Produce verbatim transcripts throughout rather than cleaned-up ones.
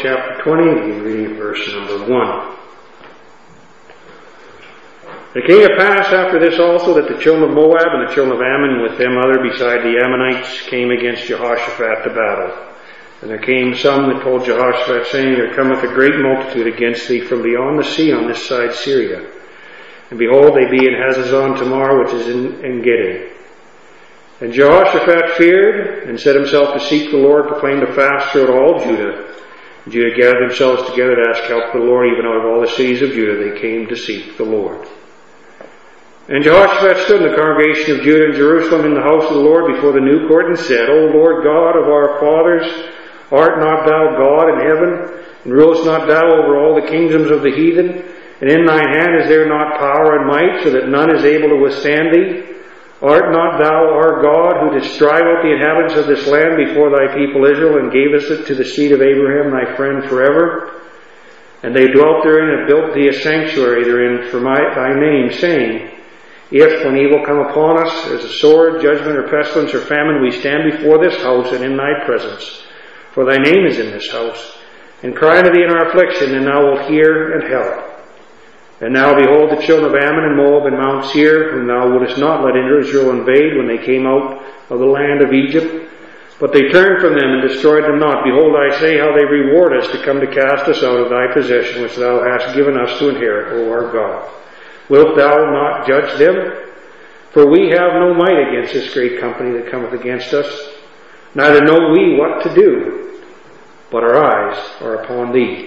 chapter twenty, and reading verse number one. It came to pass after this also that the children of Moab and the children of Ammon with them other beside the Ammonites came against Jehoshaphat to battle. And there came some that told Jehoshaphat, saying, There cometh a great multitude against thee from beyond the sea on this side Syria. And behold, they be in Hazazon Tamar, which is in Engedi. And Jehoshaphat feared, and set himself to seek the Lord, proclaimed a fast throughout all Judah. And Judah gathered themselves together to ask help of the Lord, even out of all the cities of Judah they came to seek the Lord. And Jehoshaphat stood in the congregation of Judah and Jerusalem in the house of the Lord before the new court, and said, O Lord God of our fathers, art not thou God in heaven, and rulest not thou over all the kingdoms of the heathen? And in thine hand is there not power and might, so that none is able to withstand thee? Art not thou our God, who didst drive out the inhabitants of this land before thy people Israel, and gavest it to the seed of Abraham thy friend forever? And they dwelt therein, and built thee a sanctuary therein for my, thy name, saying, If, when evil come upon us, as a sword, judgment, or pestilence, or famine, we stand before this house and in thy presence, for thy name is in this house, and cry unto thee in our affliction, and thou wilt hear and help. And now behold, the children of Ammon and Moab and Mount Seir, whom thou wouldest not let Israel invade when they came out of the land of Egypt, but they turned from them and destroyed them not. Behold, I say how they reward us to come to cast us out of thy possession, which thou hast given us to inherit, O our God. Wilt thou not judge them? For we have no might against this great company that cometh against us, neither know we what to do, but our eyes are upon thee.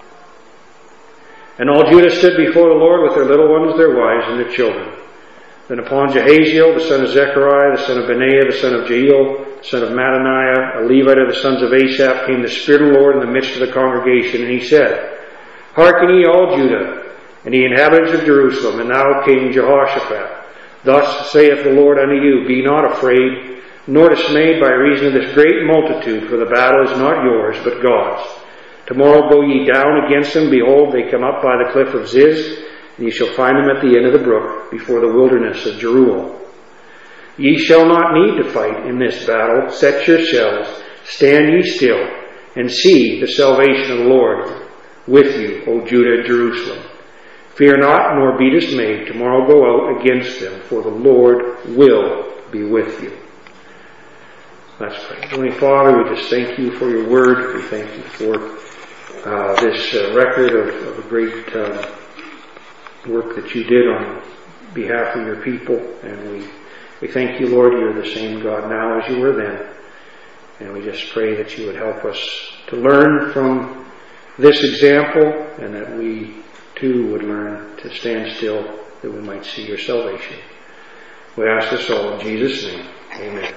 And all Judah stood before the Lord with their little ones, their wives, and their children. Then upon Jehaziel, the son of Zechariah, the son of Benaiah, the son of Jeiel, the son of Mattaniah, a Levite of the sons of Asaph, came the Spirit of the Lord in the midst of the congregation, and he said, Hearken ye all Judah, and ye inhabitants of Jerusalem, and thou King Jehoshaphat. Thus saith the Lord unto you, Be not afraid, nor dismayed by reason of this great multitude, for the battle is not yours, but God's. Tomorrow go ye down against them. Behold, they come up by the cliff of Ziz, and ye shall find them at the end of the brook, before the wilderness of Jeruel. Ye shall not need to fight in this battle. Set yourselves, stand ye still, and see the salvation of the Lord with you, O Judah and Jerusalem. Fear not, nor be dismayed. Tomorrow go out against them, for the Lord will be with you. Let's pray. Heavenly Father, we just thank you for your word. We thank you for uh, this uh, record of, of a great uh, work that you did on behalf of your people. And we, we thank you, Lord, you're the same God now as you were then. And we just pray that you would help us to learn from this example, and that we too would learn to stand still, that we might see your salvation. We ask this all in Jesus' name. Amen.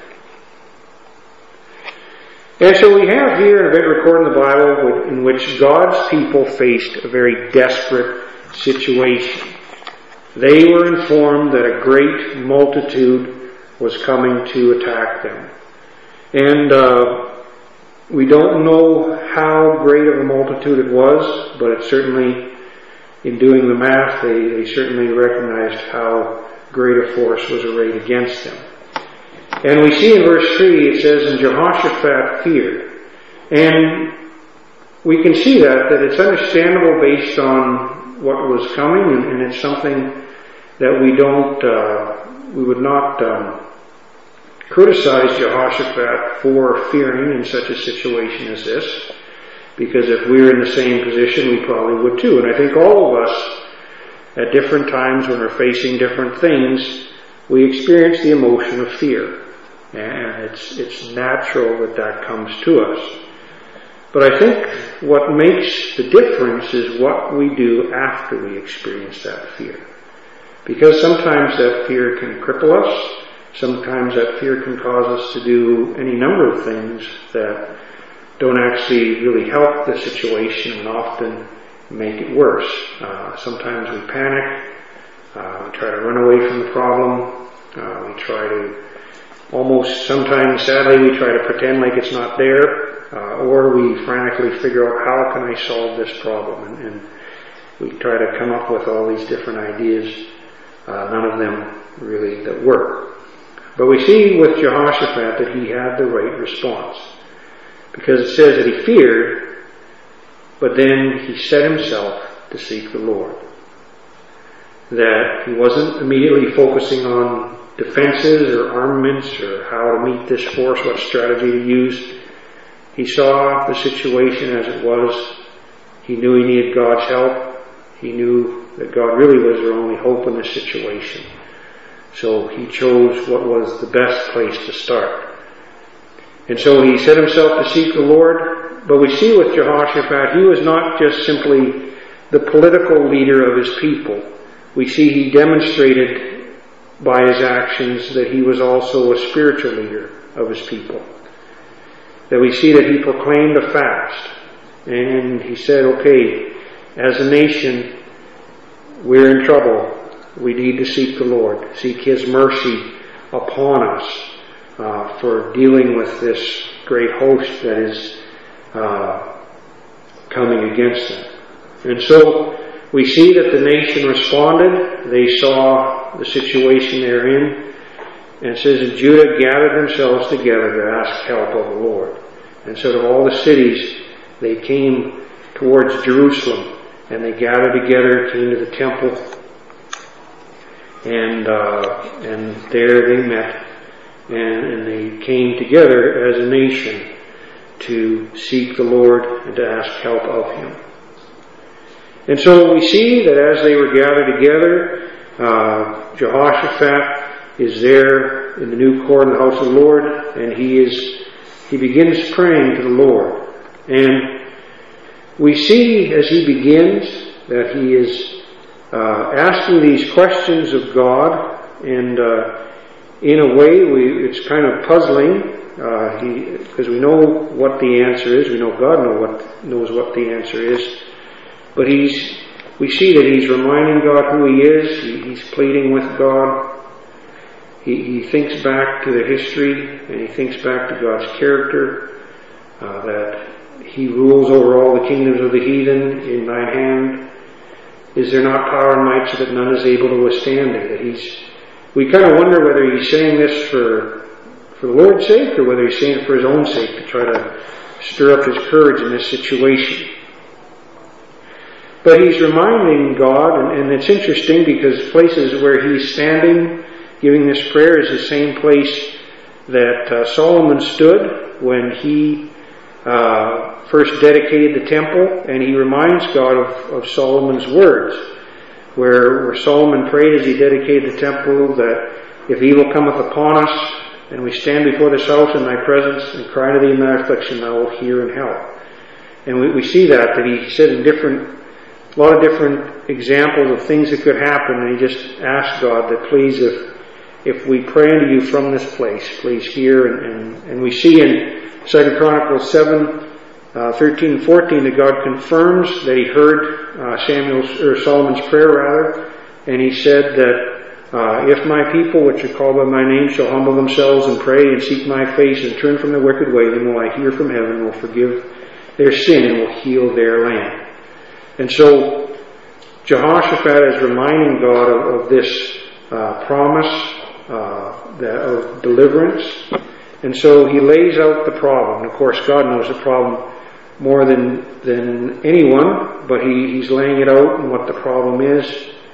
And so we have here an event recorded in the Bible in which God's people faced a very desperate situation. They were informed that a great multitude was coming to attack them. And uh, we don't know how great of a multitude it was, but it certainly, in doing the math, they, they certainly recognized how great a force was arrayed against them. And we see in verse three, it says, And Jehoshaphat feared. And we can see that, that it's understandable based on what was coming, and, and it's something that we don't, uh, we would not um, criticize Jehoshaphat for fearing in such a situation as this, because if we were in the same position, we probably would too. And I think all of us, at different times when we're facing different things, we experience the emotion of fear. And it's it's natural that that comes to us. But I think what makes the difference is what we do after we experience that fear. Because sometimes that fear can cripple us. Sometimes that fear can cause us to do any number of things that don't actually really help the situation, and often make it worse. Uh, sometimes we panic. Uh, we try to run away from the problem. Uh, we try to Almost sometimes, sadly, we try to pretend like it's not there, uh, or we frantically figure out how can I solve this problem, and, and we try to come up with all these different ideas, uh, none of them really that work. But we see with Jehoshaphat that he had the right response, because it says that he feared, but then he set himself to seek the Lord. That he wasn't immediately focusing on defenses or armaments or how to meet this force, what strategy to use. He saw the situation as it was. He knew he needed God's help. He knew that God really was their only hope in this situation. So he chose what was the best place to start. And so he set himself to seek the Lord. But we see with Jehoshaphat, he was not just simply the political leader of his people. We see he demonstrated by his actions that he was also a spiritual leader of his people. That we see that he proclaimed a fast. And he said, okay, as a nation, we're in trouble. We need to seek the Lord, seek His mercy upon us uh, for dealing with this great host that is uh, coming against them. And so we see that the nation responded. They saw the situation they're in. And it says, and Judah gathered themselves together to ask help of the Lord. And so to all the cities, they came towards Jerusalem, and they gathered together, came to the temple, and uh, and there they met, and, and they came together as a nation to seek the Lord and to ask help of Him. And so we see that as they were gathered together, uh, Jehoshaphat is there in the new court in the house of the Lord, and he is he begins praying to the Lord. And we see as he begins that he is uh, asking these questions of God, and uh, in a way we, it's kind of puzzling uh, he, because we know what the answer is. We know God know what, knows what the answer is. But he's, we see that he's reminding God who he is. He, he's pleading with God. He, he thinks back to the history, and he thinks back to God's character, uh, that He rules over all the kingdoms of the heathen in thine hand. Is there not power and might so that none is able to withstand it? That he's, we kind of wonder whether he's saying this for, for the Lord's sake, or whether he's saying it for his own sake, to try to stir up his courage in this situation. But he's reminding God, and, and it's interesting because places where he's standing giving this prayer is the same place that uh, Solomon stood when he uh, first dedicated the temple, and he reminds God of, of Solomon's words, where, where Solomon prayed as he dedicated the temple that if evil cometh upon us, and we stand before this house in thy presence, and cry to thee in thy affliction, thou wilt hear and help. And we, we see that, that he said in different, a lot of different examples of things that could happen, and he just asked God that please, if if we pray unto you from this place, please hear. And, and, and we see in Second Chronicles seven, uh, thirteen and fourteen that God confirms that he heard uh, Samuel's, or Solomon's prayer rather, and he said that uh, if my people which are called by my name shall humble themselves and pray and seek my face and turn from their wicked way, then will I hear from heaven and will forgive their sin and will heal their land. And so Jehoshaphat is reminding God of, of this uh, promise uh, that, of deliverance. And so he lays out the problem. And of course, God knows the problem more than than anyone, but he, he's laying it out and what the problem is.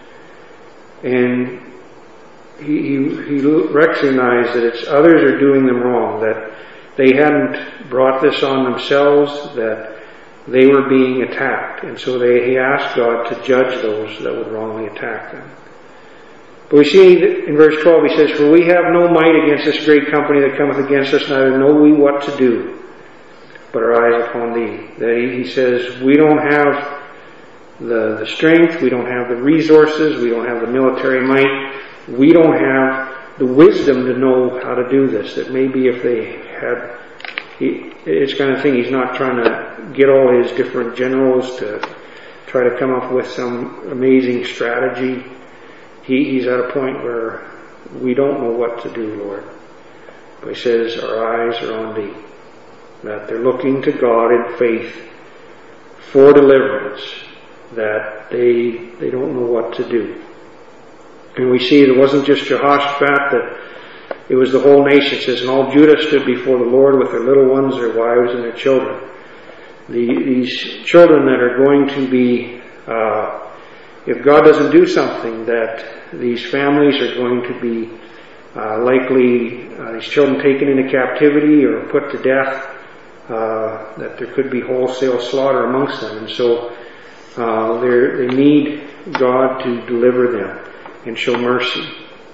And he, he, he recognized that it's others are doing them wrong, that they hadn't brought this on themselves, that they were being attacked. And so they, he asked God to judge those that would wrongly attack them. But we see in verse twelve, he says, for we have no might against this great company that cometh against us, neither know we what to do, but our eyes upon thee. That he, he says, we don't have the, the strength, we don't have the resources, we don't have the military might, we don't have the wisdom to know how to do this. That maybe if they had, he, it's kind of thing, he's not trying to get all his different generals to try to come up with some amazing strategy. He, he's at a point where we don't know what to do, Lord. But he says, our eyes are on thee. That they're looking to God in faith for deliverance. That they they don't know what to do. And we see it wasn't just Jehoshaphat, that it was the whole nation. It says, and all Judah stood before the Lord with their little ones, their wives, and their children. the, these children that are going to be, uh, if God doesn't do something, that these families are going to be uh, likely, uh, these children taken into captivity or put to death, uh, that there could be wholesale slaughter amongst them. And so uh, they need God to deliver them and show mercy.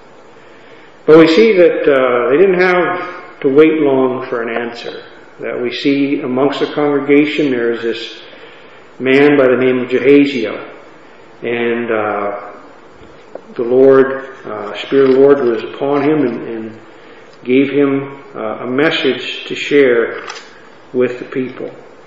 But we see that uh, they didn't have to wait long for an answer. That we see amongst the congregation there is this man by the name of Jahaziel. And uh, the Lord, uh, Spirit of the Lord was upon him and, and gave him uh, a message to share with the people.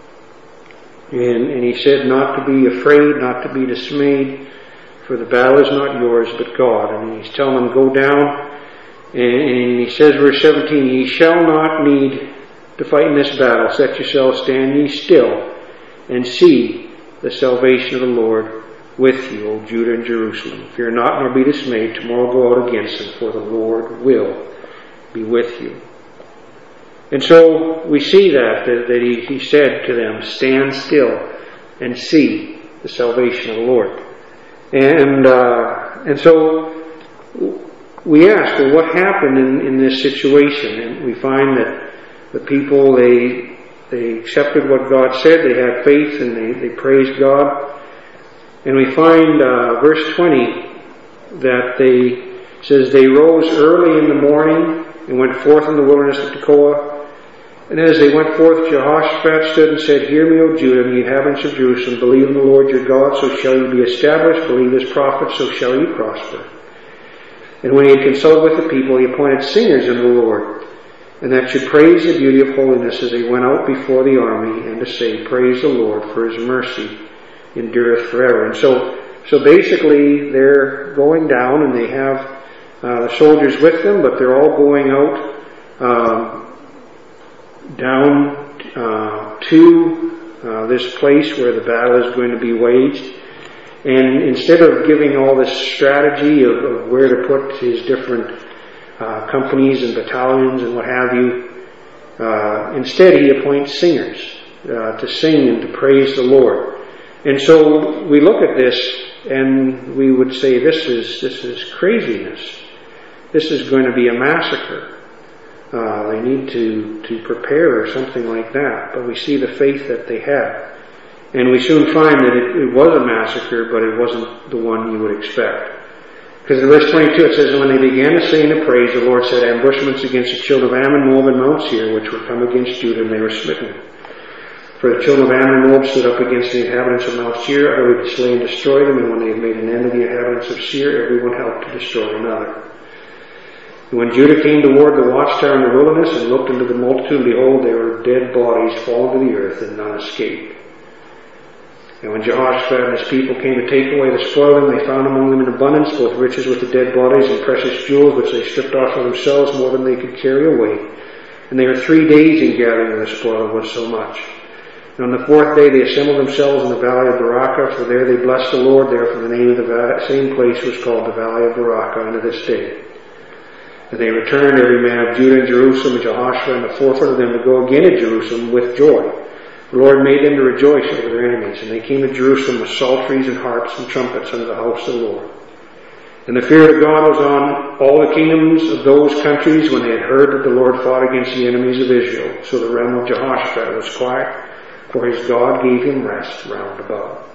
And, and he said not to be afraid, not to be dismayed, for the battle is not yours but God. And he's telling them, go down. And, and he says, verse seventeen, ye shall not need to fight in this battle. Set yourselves, stand ye still, and see the salvation of the Lord with you, O Judah and Jerusalem. Fear not, nor be dismayed. Tomorrow go out against them, for the Lord will be with you. And so we see that, that, that he, he said to them, stand still and see the salvation of the Lord. And, uh, and so we ask, well, what happened in, in this situation? And we find that the people, they they accepted what God said, they had faith, and they, they praised God. And we find, uh, verse twenty, that they, says, they rose early in the morning and went forth in the wilderness of Tekoa. And as they went forth, Jehoshaphat stood and said, hear me, O Judah, and ye inhabitants of Jerusalem, believe in the Lord your God, so shall you be established. Believe his prophets, so shall you prosper. And when he had consulted with the people, he appointed singers unto the Lord, and that should praise the beauty of holiness as they went out before the army, and to say, praise the Lord, for his mercy endureth forever. And so, so basically, they're going down, and they have uh, the soldiers with them, but they're all going out um, down uh, to uh, this place where the battle is going to be waged. And instead of giving all this strategy of, of where to put his different uh, companies and battalions and what have you, uh, instead he appoints singers uh, to sing and to praise the Lord. And so we look at this and we would say, this is this is craziness. This is going to be a massacre. Uh, they need to, to prepare or something like that. But we see the faith that they had. And we soon find that it, it was a massacre, but it wasn't the one you would expect. Because in verse twenty-two it says, and when they began to sing and to praise, the Lord set ambushments against the children of Ammon, Moab, and Mount Seir, which were come against Judah, and they were smitten. For the children of Ammon and Moab stood up against the inhabitants of Mount Seir, utterly to slay and destroy them, and when they had made an end of the inhabitants of Seir, everyone helped to destroy another. And when Judah came toward the watchtower in the wilderness, and looked into the multitude, behold, there were dead bodies fallen to the earth, and none escaped. And when Jehoshaphat and his people came to take away the spoil, they found among them in abundance both riches with the dead bodies and precious jewels, which they stripped off for themselves more than they could carry away. And they were three days in gathering the spoil, was so much. And on the fourth day they assembled themselves in the valley of Barakah, for there they blessed the Lord. Therefore the name of the same place was called the valley of Barakah unto this day. And they returned, every man of Judah and Jerusalem, and Jehoshaphat and the fourth of them, to go again to Jerusalem with joy. The Lord made them to rejoice over their enemies, and they came to Jerusalem with psalteries and harps and trumpets unto the house of the Lord. And the fear of God was on all the kingdoms of those countries when they had heard that the Lord fought against the enemies of Israel. So the realm of Jehoshaphat was quiet, for his God gave him rest round about.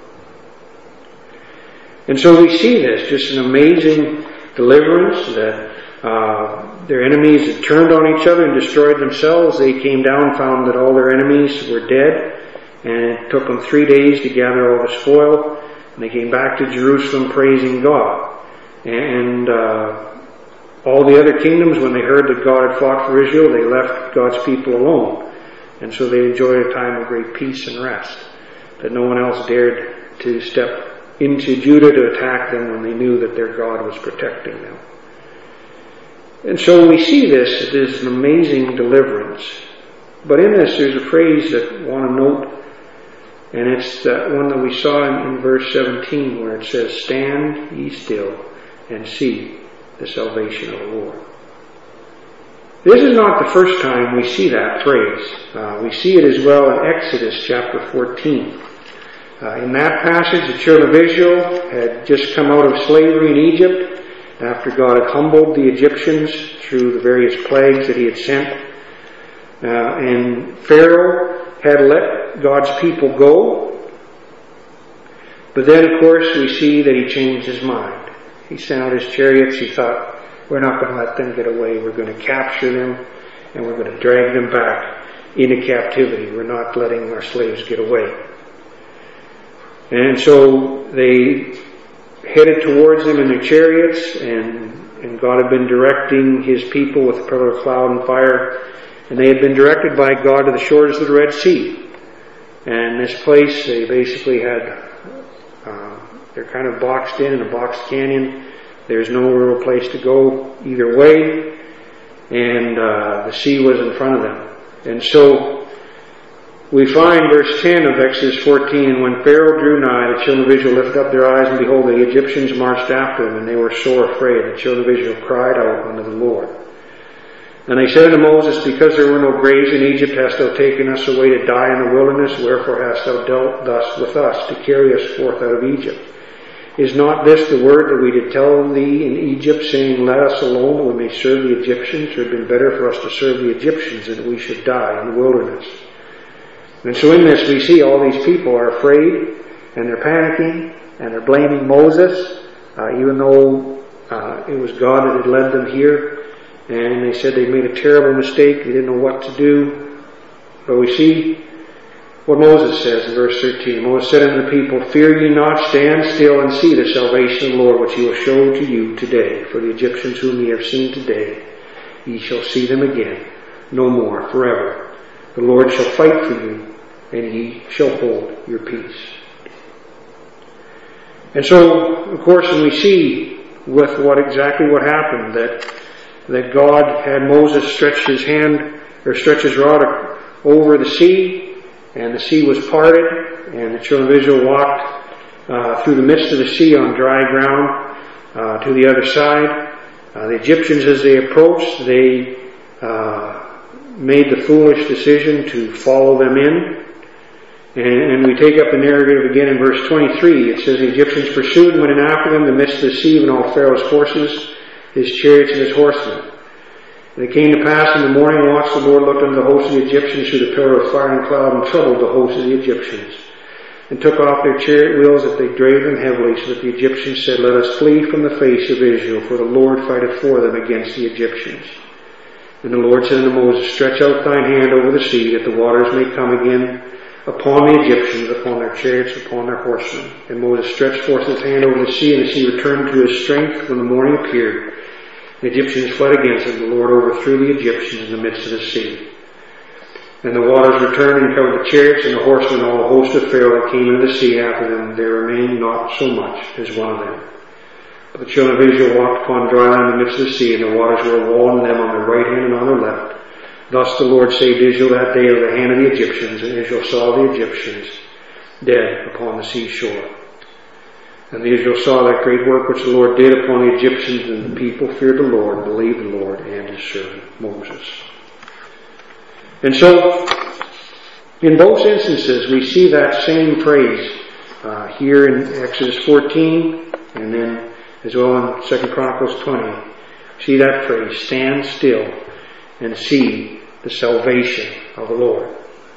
And so we see this, just an amazing deliverance that Uh, their enemies had turned on each other and destroyed themselves. They came down and found that all their enemies were dead, and it took them three days to gather all the spoil, and they came back to Jerusalem praising God. And uh, all the other kingdoms, when they heard that God had fought for Israel, they left God's people alone, and so they enjoyed a time of great peace and rest, that no one else dared to step into Judah to attack them when they knew that their God was protecting them. And so we see this, it is an amazing deliverance. But in this there's a phrase that I want to note, and it's that one that we saw in, in verse seventeen, where it says, stand ye still and see the salvation of the Lord. This is not the first time we see that phrase. Uh, we see it as well in Exodus chapter fourteen. Uh, in that passage, the children of Israel had just come out of slavery in Egypt after God had humbled the Egyptians through the various plagues that he had sent. Uh, and Pharaoh had let God's people go. But then, of course, we see that he changed his mind. He sent out his chariots. He thought, we're not going to let them get away. We're going to capture them, and we're going to drag them back into captivity. We're not letting our slaves get away. And so they headed towards them in their chariots, and, and God had been directing his people with a pillar of cloud and fire, and they had been directed by God to the shores of the Red Sea. And this place, they basically had, uh, they're kind of boxed in in a boxed canyon. There's no real place to go either way, and uh, the sea was in front of them. And so we find verse ten of Exodus fourteen, and when Pharaoh drew nigh, the children of Israel lifted up their eyes, and behold, the Egyptians marched after them, and they were sore afraid. The children of Israel cried out unto the Lord. And they said unto Moses, because there were no graves in Egypt, hast thou taken us away to die in the wilderness? Wherefore hast thou dealt thus with us, to carry us forth out of Egypt? Is not this the word that we did tell thee in Egypt, saying, let us alone, that we may serve the Egyptians? It had been better for us to serve the Egyptians than that we should die in the wilderness. And so in this we see all these people are afraid, and they're panicking, and they're blaming Moses, uh, even though uh, it was God that had led them here. And they said they made a terrible mistake, they didn't know what to do. But we see what Moses says in verse thirteen. Moses said unto the people, fear ye not, stand still and see the salvation of the Lord, which he will show to you today. For the Egyptians whom ye have seen today, ye shall see them again, no more, forever. The Lord shall fight for you, and ye shall hold your peace. And so, of course, when we see with what exactly what happened, that that God had Moses stretch his hand, or stretch his rod over the sea, and the sea was parted, and the children of Israel walked uh, through the midst of the sea on dry ground uh, to the other side. Uh, the Egyptians, as they approached, they uh, made the foolish decision to follow them in. And, and we take up the narrative again in verse twenty-three. It says, the Egyptians pursued and went in after them in the midst of the sea, and all Pharaoh's horses, his chariots, and his horsemen. And it came to pass in the morning watch, the Lord looked unto the host of the Egyptians through the pillar of fire and cloud, and troubled the host of the Egyptians, and took off their chariot wheels, that they drave them heavily, so that the Egyptians said, let us flee from the face of Israel, for the Lord fighteth for them against the Egyptians. And the Lord said unto Moses, stretch out thine hand over the sea, that the waters may come again upon the Egyptians, upon their chariots, upon their horsemen. And Moses stretched forth his hand over the sea, and the sea returned to his strength when the morning appeared. The Egyptians fled against them. The Lord overthrew the Egyptians in the midst of the sea. And the waters returned and covered the chariots and the horsemen, and all the host of Pharaoh that came into the sea after them. There remained not so much as one of them. But the children of Israel walked upon dry land in the midst of the sea, and the waters were a wall in them on their right hand and on their left. Thus the Lord saved Israel that day out of the hand of the Egyptians, and Israel saw the Egyptians dead upon the seashore. And Israel saw that great work which the Lord did upon the Egyptians, and the people feared the Lord, believed the Lord and his servant Moses. And so, in both instances, we see that same phrase uh, here in Exodus fourteen, and then as well in Second Chronicles twenty. See that phrase, stand still and see the salvation of the Lord.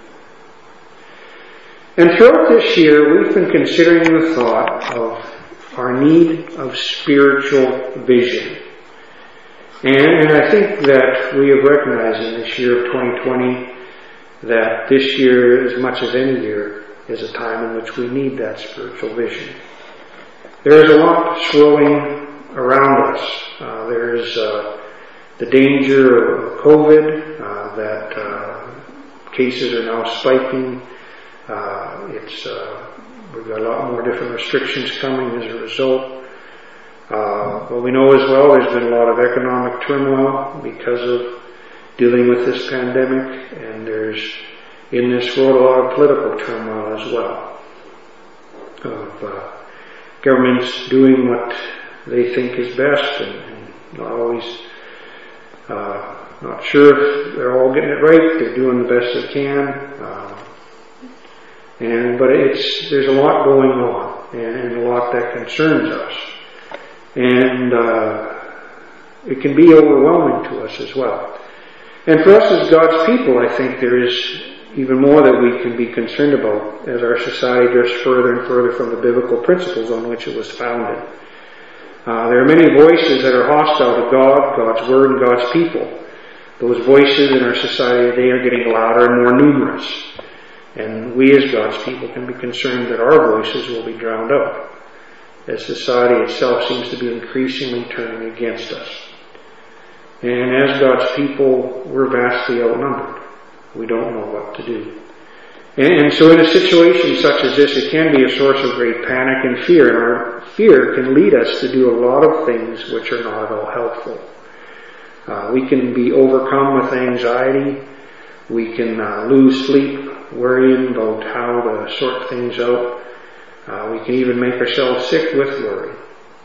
And throughout this year, we've been considering the thought of our need of spiritual vision. And, and I think that we have recognized in this year of twenty twenty that this year, as much as any year, is a time in which we need that spiritual vision. There is a lot swirling around us. Uh, there is uh, the danger of COVID, uh, that uh, cases are now spiking. Uh, it's uh, we've got a lot more different restrictions coming as a result. Uh, but we know as well there's been a lot of economic turmoil because of dealing with this pandemic, and there's in this world a lot of political turmoil as well. Of uh, governments doing what they think is best, and, and not always uh, Not sure if they're all getting it right. They're doing the best they can. Uh, and but it's there's a lot going on, and a lot that concerns us. And uh, it can be overwhelming to us as well. And for us as God's people, I think there is even more that we can be concerned about as our society drifts further and further from the biblical principles on which it was founded. Uh, there are many voices that are hostile to God, God's Word, and God's people. Those voices in our society today are getting louder and more numerous. And we as God's people can be concerned that our voices will be drowned out, as society itself seems to be increasingly turning against us. And as God's people, we're vastly outnumbered. We don't know what to do. And so in a situation such as this, it can be a source of great panic and fear. And our fear can lead us to do a lot of things which are not at all helpful. Uh, we can be overcome with anxiety. We can uh, lose sleep, worrying about how to sort things out. Uh, we can even make ourselves sick with worry.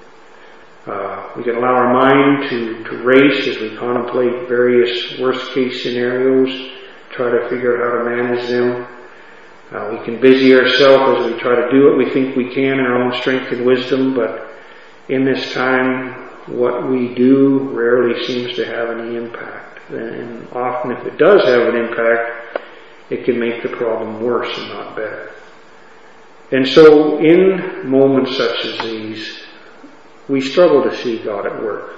Uh, we can allow our mind to, to race as we contemplate various worst-case scenarios, try to figure out how to manage them. Uh, we can busy ourselves as we try to do what we think we can in our own strength and wisdom, but in this time, what we do rarely seems to have any impact. And often if it does have an impact, it can make the problem worse and not better. And so in moments such as these, we struggle to see God at work.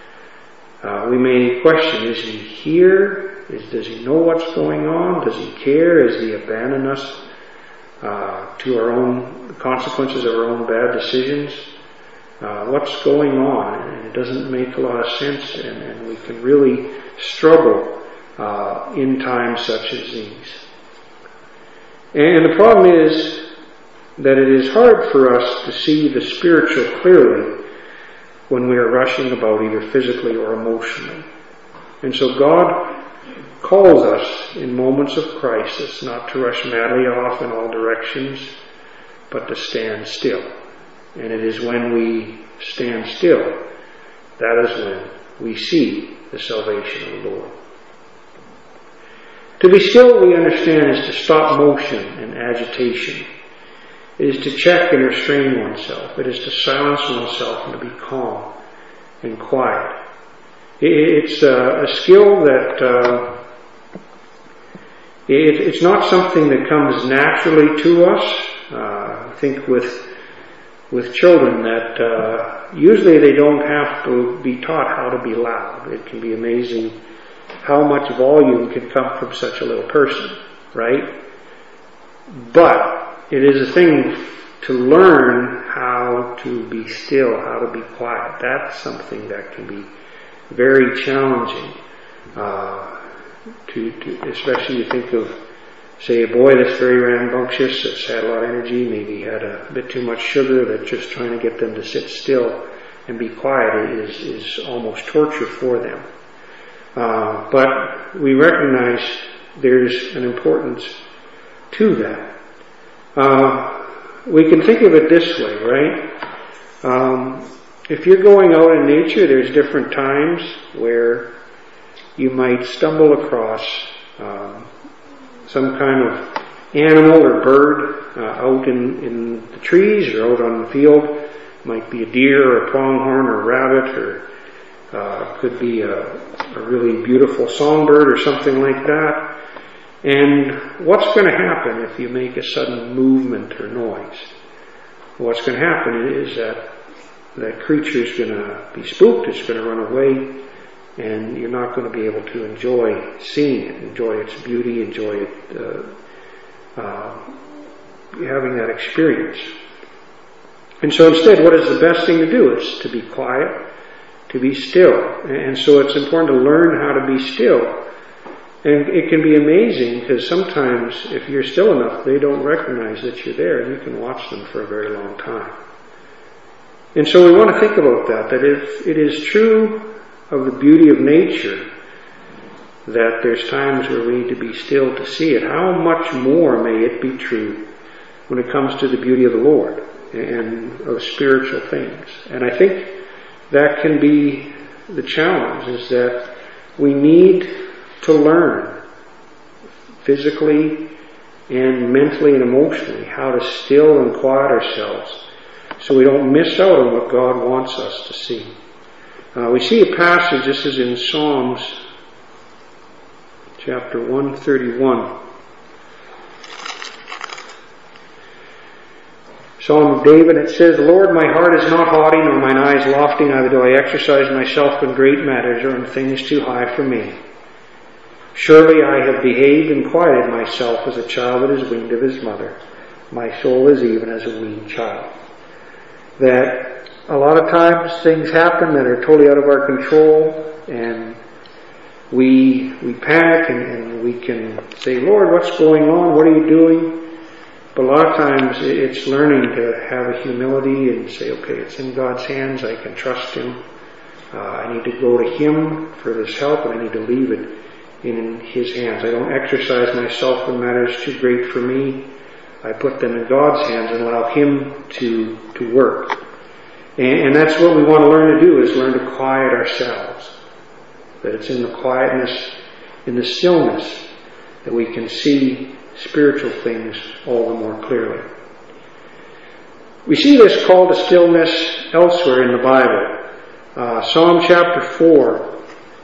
Uh, we may question, is He here? Is, does He know what's going on? Does He care? Has He abandoned us uh, to our own consequences of our own bad decisions? Uh, what's going on? And it doesn't make a lot of sense, and, and we can really struggle uh, in times such as these. And the problem is that it is hard for us to see the spiritual clearly when we are rushing about either physically or emotionally. And so God calls us in moments of crisis not to rush madly off in all directions, but to stand still. And it is when we stand still, that is when we see the salvation of the Lord. To be still, we understand, is to stop motion and agitation. It is to check and restrain oneself. It is to silence oneself and to be calm and quiet. It's a, a skill that uh, it, it's not something that comes naturally to us. Uh, I think with with children that uh, usually they don't have to be taught how to be loud. It can be amazing how much volume can come from such a little person, right? But it is a thing to learn how to be still, how to be quiet. That's something that can be very challenging. Uh, to, to especially you think of, say, a boy that's very rambunctious, that's had a lot of energy, maybe had a bit too much sugar, that just trying to get them to sit still and be quiet is, is almost torture for them. Uh, but we recognize there's an importance to that. Uh, we can think of it this way, right? Um, if you're going out in nature, there's different times where you might stumble across um, some kind of animal or bird uh, out in, in the trees or out on the field. It might be a deer or a pronghorn or a rabbit, or uh, could be a, a really beautiful songbird or something like that. And what's going to happen if you make a sudden movement or noise? What's going to happen is that that creature is going to be spooked, it's going to run away, and you're not going to be able to enjoy seeing it, enjoy its beauty, enjoy it, uh, uh, having that experience. And so instead, what is the best thing to do? Is to be quiet, to be still. And so it's important to learn how to be still. And it can be amazing because sometimes if you're still enough, they don't recognize that you're there, and you can watch them for a very long time. And so we want to think about that, that if it is true of the beauty of nature that there's times where we need to be still to see it, how much more may it be true when it comes to the beauty of the Lord and of spiritual things. And I think that can be the challenge, is that we need to learn physically and mentally and emotionally how to still and quiet ourselves so we don't miss out on what God wants us to see. Uh, we see a passage, this is in Psalms chapter one thirty-one. Psalm of David, it says, Lord, my heart is not haughty, nor mine eyes lofty, neither do I exercise myself in great matters or in things too high for me. Surely I have behaved and quieted myself as a child that is weaned of his mother. My soul is even as a weaned child. That a lot of times things happen that are totally out of our control, and we we panic and, and we can say, Lord, what's going on? What are you doing? But a lot of times it's learning to have a humility and say, okay, it's in God's hands. I can trust Him. Uh, I need to go to Him for this help, and I need to leave it in His hands. I don't exercise myself in matters too great for me. I put them in God's hands and allow Him to, to work. And, and that's what we want to learn to do, is learn to quiet ourselves. That it's in the quietness, in the stillness, that we can see spiritual things all the more clearly. We see this call to stillness elsewhere in the Bible. Uh, Psalm chapter four.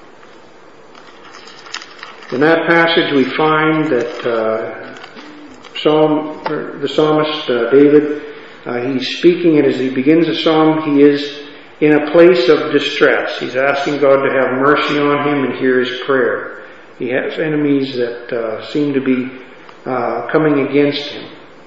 In that passage we find that uh, Psalm, or the psalmist uh, David, uh, he's speaking, and as he begins the psalm, he is in a place of distress. He's asking God to have mercy on him and hear his prayer. He has enemies that uh, seem to be Uh, coming against him.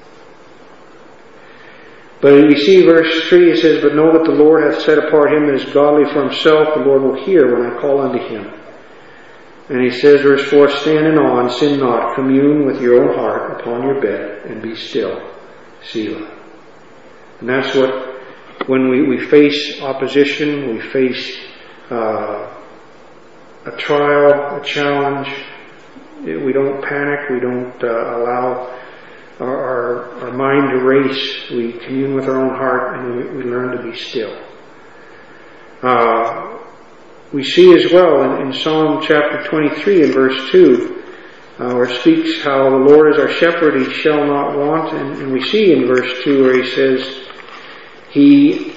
But we see verse three, it says, But know that the Lord hath set apart him that is godly for himself. The Lord will hear when I call unto him. And he says, verse four, Stand in awe and sin not. Commune with your own heart upon your bed and be still. Selah. And that's what, when we, we face opposition, we face uh, a trial, a challenge, we don't panic, we don't uh, allow our, our, our mind to race. We commune with our own heart, and we, we learn to be still. Uh, we see as well in, in Psalm chapter twenty-three and verse two, uh, where it speaks how the Lord is our shepherd, he shall not want. And, and we see in verse two where he says, He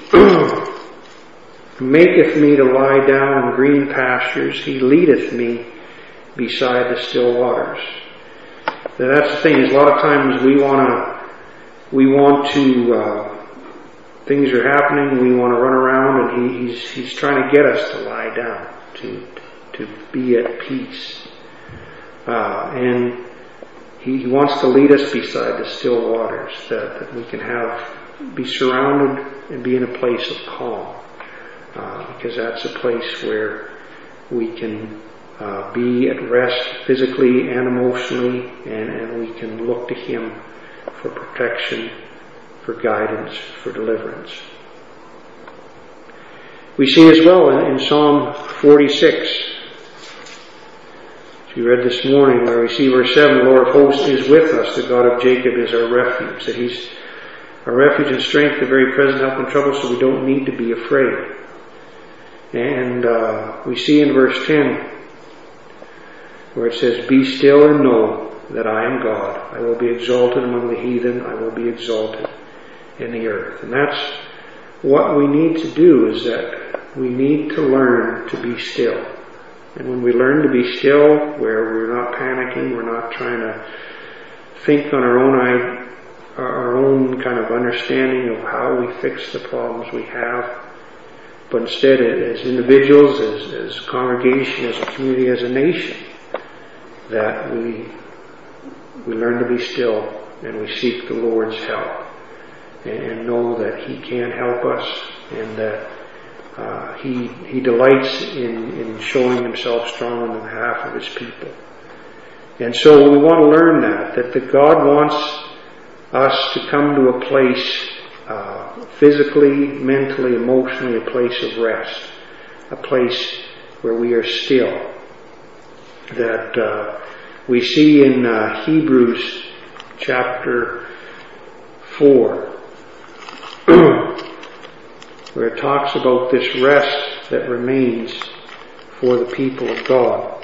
maketh me to lie down in green pastures, he leadeth me beside the still waters. Now that's the thing, is a lot of times we want to, we want to, uh, things are happening, we want to run around, and he, he's, he's trying to get us to lie down, to, to be at peace. Uh, and he, he wants to lead us beside the still waters, that, that we can have, be surrounded and be in a place of calm. Uh, because that's a place where we can Uh, be at rest physically and emotionally, and, and we can look to Him for protection, for guidance, for deliverance. We see as well in, in Psalm forty-six, which we read this morning, where we see verse seven, The Lord of hosts is with us, the God of Jacob is our refuge. That He's our refuge and strength, the very present help in trouble, so we don't need to be afraid. And uh, we see in verse ten, where it says, Be still and know that I am God. I will be exalted among the heathen. I will be exalted in the earth. And that's what we need to do, is that we need to learn to be still. And when we learn to be still, where we're not panicking, we're not trying to think on our own our own kind of understanding of how we fix the problems we have, but instead as individuals, as, as a congregation, as a community, as a nation, that we we learn to be still and we seek the Lord's help and know that He can help us, and that uh, He He delights in, in showing Himself strong on behalf of His people. And so we want to learn that, that, that God wants us to come to a place uh, physically, mentally, emotionally, a place of rest, a place where we are still. That uh, we see in uh, Hebrews chapter four, where it talks about this rest that remains for the people of God.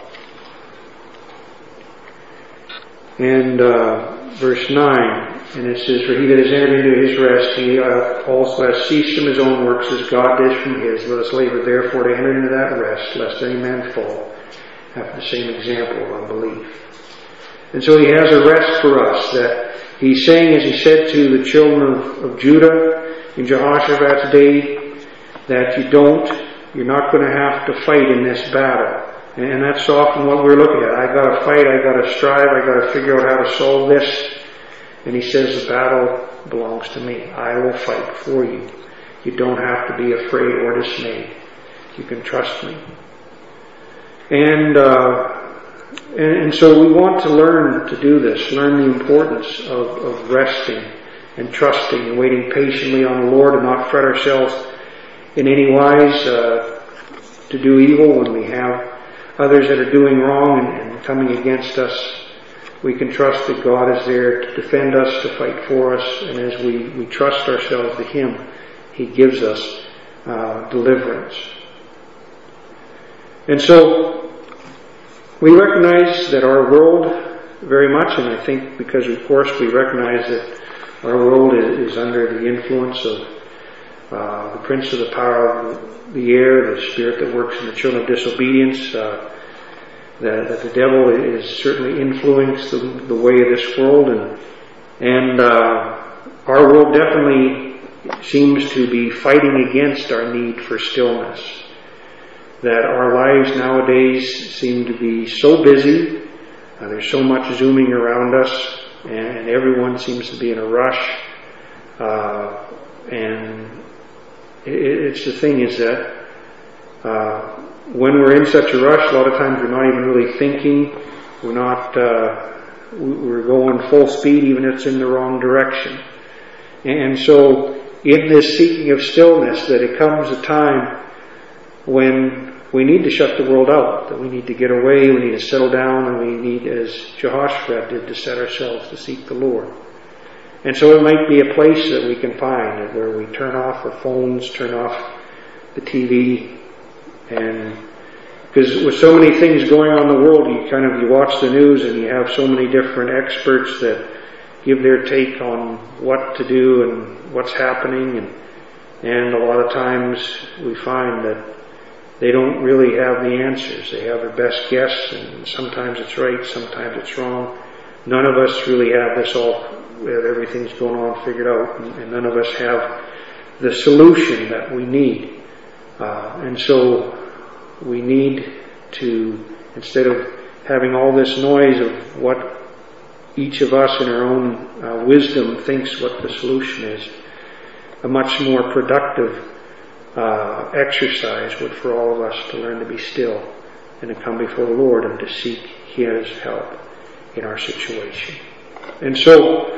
And uh, verse nine, and it says, "For he that has entered into his rest, he uh, also has ceased from his own works, as God did from his. Let us labor therefore to enter into that rest, lest any man fall after the same example of unbelief." And so he has a rest for us, that he's saying, as he said to the children of, of Judah in Jehoshaphat's day, that you don't, you're not going to have to fight in this battle. And that's often what we're looking at. I got to fight, I got to strive, I got to figure out how to solve this. And he says the battle belongs to me. I will fight for you. You don't have to be afraid or dismayed. You can trust me. And, uh, and, and so we want to learn to do this, learn the importance of, of resting and trusting and waiting patiently on the Lord, and not fret ourselves in any wise uh, to do evil when we have others that are doing wrong and, and coming against us. We can trust that God is there to defend us, to fight for us, and as we, we trust ourselves to Him, He gives us uh, deliverance. And so we recognize that our world very much, and I think because of course we recognize that our world is, is under the influence of uh, the prince of the power of the air, the spirit that works in the children of disobedience, uh, that, that the devil is certainly influenced the, the way of this world, and and uh, our world definitely seems to be fighting against our need for stillness. That our lives nowadays seem to be so busy, uh, there's so much zooming around us, and everyone seems to be in a rush. Uh, and it, it's the thing is that uh, when we're in such a rush, a lot of times we're not even really thinking. We're not. Uh, we're going full speed, even if it's in the wrong direction. And so, in this seeking of stillness, that it comes a time when we need to shut the world out, that we need to get away, we need to settle down, and we need, as Jehoshaphat did, to set ourselves to seek the Lord. And so it might be a place that we can find where we turn off our phones, turn off the T V, and because with so many things going on in the world, you kind of you watch the news and you have so many different experts that give their take on what to do and what's happening, and and a lot of times we find that they don't really have the answers. They have their best guess, and sometimes it's right, sometimes it's wrong. None of us really have this all, everything's going on figured out, and, and none of us have the solution that we need. Uh, and so we need to, instead of having all this noise of what each of us in our own uh, wisdom thinks what the solution is, a much more productive uh, exercise would for all of us to learn to be still and to come before the Lord and to seek His help in our situation. And so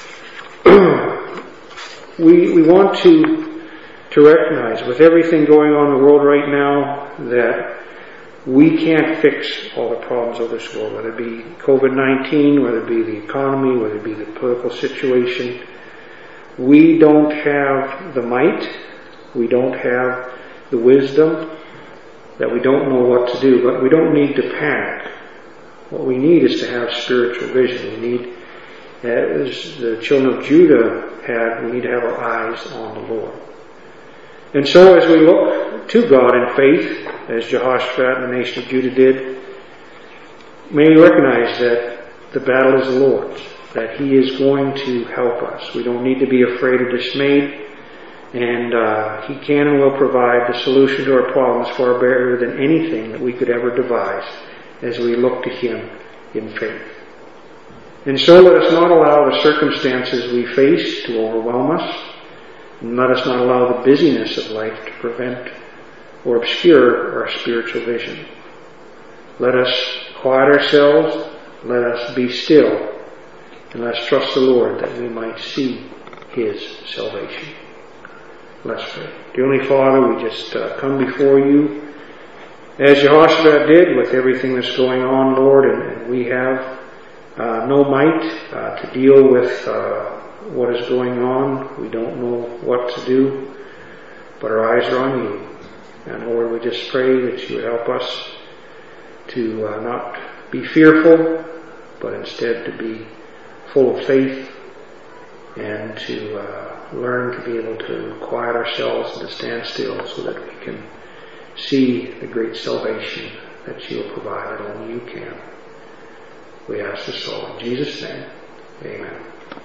we we want to to recognize, with everything going on in the world right now, that we can't fix all the problems of this world, whether it be covid nineteen, whether it be the economy, whether it be the political situation. We don't have the might, we don't have the wisdom, that we don't know what to do, but we don't need to panic. What we need is to have spiritual vision. We need, as the children of Judah had, we need to have our eyes on the Lord. And so as we look to God in faith, as Jehoshaphat and the nation of Judah did, may we recognize that the battle is the Lord's, that He is going to help us. We don't need to be afraid or dismayed, and uh, He can and will provide the solution to our problems far better than anything that we could ever devise as we look to Him in faith. And so let us not allow the circumstances we face to overwhelm us, and let us not allow the busyness of life to prevent or obscure our spiritual vision. Let us quiet ourselves, let us be still, and let us trust the Lord that we might see His salvation. Let's pray. Dear Heavenly Father, we just uh, come before You as Jehoshaphat did with everything that's going on, Lord, and, and we have uh, no might uh, to deal with uh, what is going on. We don't know what to do, but our eyes are on You. And Lord, we just pray that you would help us to uh, not be fearful, but instead to be full of faith and to uh, learn to be able to quiet ourselves and to stand still so that we can see the great salvation that you will provide, that only you can. We ask this all in Jesus' name. Amen.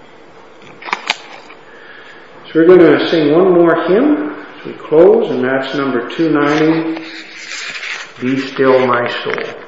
So we're going to sing one more hymn as we close, and that's number two ninety, Be Still My Soul.